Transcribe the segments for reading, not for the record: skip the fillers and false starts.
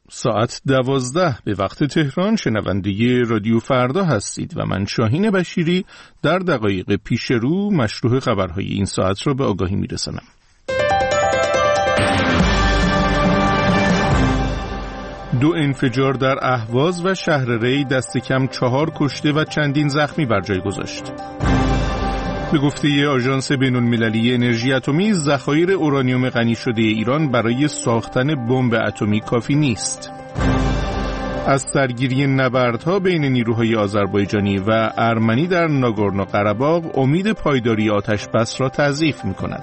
ساعت 12 به وقت تهران شنونده رادیو فردا هستید و من شاهین بشیری در دقایق پیش رو مشروع خبرهای این ساعت را به آگاهی میرسانم. دو انفجار در اهواز و شهر ری دست کم 4 کشته و چندین زخمی بر جای گذاشت. به گفته آژانس بین‌المللی انرژی اتمی، ذخایر اورانیوم غنی شده ایران برای ساختن بمب اتمی کافی نیست. از درگیری نبردها بین نیروهای آذربایجانی و ارمنی در ناگورنو قره‌باغ امید پایداری آتش‌بس را تضعیف می‌کند.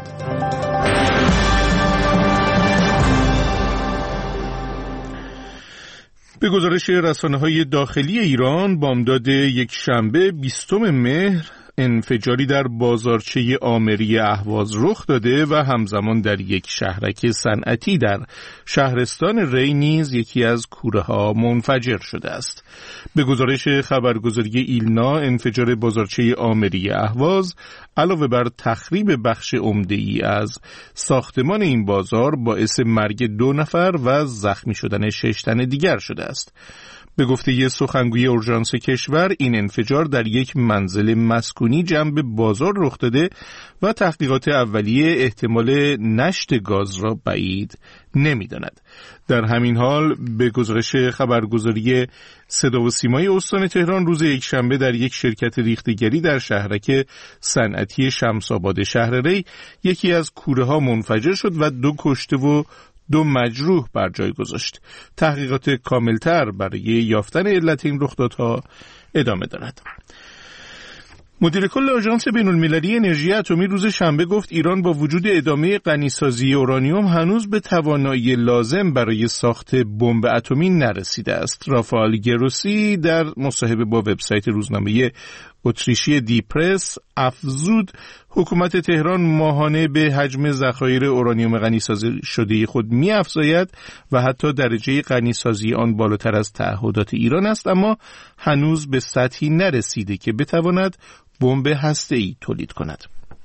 به گزارش رسانه‌های داخلی ایران، بامداد یک شنبه 20 مهر انفجاری در بازارچه آمری اهواز رخ داده و همزمان در یک شهرک صنعتی در شهرستان ری نیز یکی از کوره‌ها منفجر شده است. به گزارش خبرگزاری ایلنا، انفجار بازارچه آمری اهواز علاوه بر تخریب بخش عمده‌ای از ساختمان این بازار باعث مرگ 2 نفر و زخمی شدن 6 تن دیگر شده است. به گفته سخنگوی اورژانس کشور، این انفجار در یک منزل مسکونی جنب بازار رخ داده و تحقیقات اولیه احتمال نشت گاز را بعید نمی‌داند. در همین حال به گزارش خبرگزاری صدا و سیمای استان تهران، روز یکشنبه در یک شرکت ریختگری در شهرک صنعتی شمس‌آباد شهر ری یکی از کوره‌ها منفجر شد و 2 کشته و 2 مجروح بر جای گذاشت. تحقیقات کاملتر برای یافتن علت این رخدادها ادامه دارد. مدیر کل آژانس بین‌المللی انرژی اتمی روز شنبه گفت ایران با وجود ادامه غنیسازی اورانیوم هنوز به توانایی لازم برای ساخت بمب اتمی نرسیده است. رافائل گروسی در مصاحبه با وبسایت روزنامه اتریشی دی پرس افزود حکومت تهران ماهانه به حجم ذخایر اورانیوم غنیسازی شده خود می‌افزاید و حتی درجه غنیسازی آن بالاتر از تعهدات ایران است، اما هنوز به سطحی نرسیده که بتواند بمب هسته‌ای تولید کند.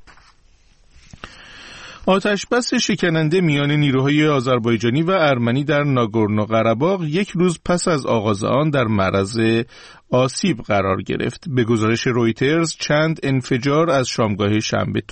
آتش‌بس شکننده میان نیروهای آذربایجانی و ارمنی در ناگورنو قره‌باغ یک روز پس از آغاز آن در معرض آسیب قرار گرفت. به گزارش رویترز، چند انفجار از شامگاه شنبه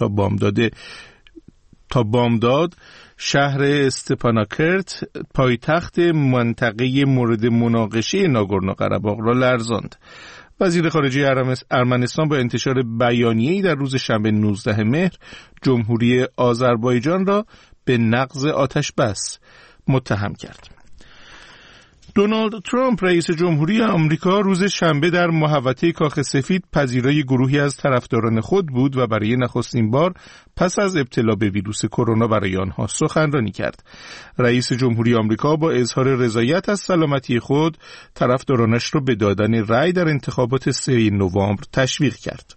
تا بامداد شهر استپاناکرت، پایتخت منطقه مورد مناقشه ناگورنو قره‌باغ را لرزاند. وزیر خارجه ارمنستان با انتشار بیانیه‌ای در روز شنبه 19 مهر جمهوری آذربایجان را به نقض آتش‌بس متهم کرد. دونالد ترامپ رئیس جمهوری آمریکا روز شنبه در محوطه کاخ سفید پذیرای گروهی از طرفداران خود بود و برای نخستین بار پس از ابتلا به ویروس کرونا برای آنها سخنرانی کرد. رئیس جمهوری آمریکا با اظهار رضایت از سلامتی خود طرفدارانش را به دادن رأی در انتخابات 3 نوامبر تشویق کرد.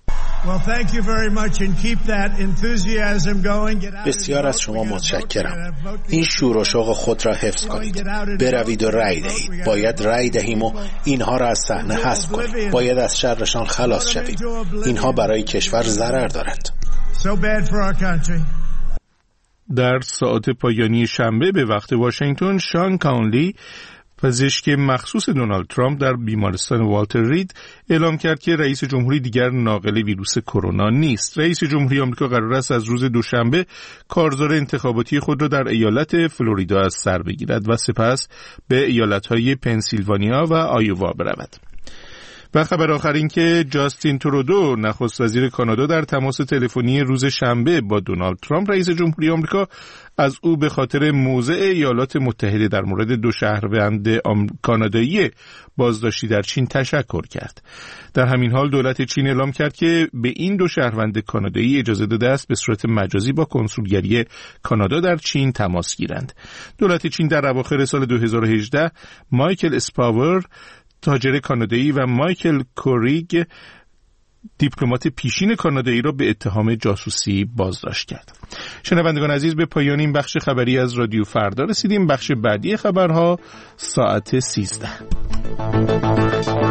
بسیار از شما متشکرم. این شور و شوق خود را حفظ کنید. بروید و رأی دهید. باید رأی دهیم و اینها را از صحنه حذف کنیم. باید از شرشان خلاص شویم. اینها برای کشور ضرر دارند. در ساعات پایانی شنبه به وقت واشنگتن، شان کانلی، پزشک مخصوص دونالد ترامپ در بیمارستان والتر رید، اعلام کرد که رئیس جمهوری دیگر ناقل ویروس کرونا نیست. رئیس جمهوری آمریکا قرار است از روز دوشنبه کارزار انتخاباتی خود را در ایالت فلوریدا از سر بگیرد و سپس به ایالت‌های پنسیلوانیا و آیووا برود. و خبر آخر این که جاستین ترودو، نخست وزیر کانادا، در تماس تلفنی روز شنبه با دونالد ترامپ رئیس جمهوری آمریکا از او به خاطر موضع ایالات متحده در مورد 2 شهروند کانادایی بازداشتی در چین تشکر کرد. در همین حال دولت چین اعلام کرد که به این 2 شهروند کانادایی اجازه داده است به صورت مجازی با کنسولگری کانادا در چین تماس گیرند. دولت چین در اواخر سال 2018 مایکل اسپاور، تاجر کانادایی، و مایکل کوریگ، دیپلمات پیشین کانادایی، را به اتهام جاسوسی بازداشت کرد. شنوندگان عزیز، به پایان این بخش خبری از رادیو فردا رسیدیم. بخش بعدی خبرها ساعت 13.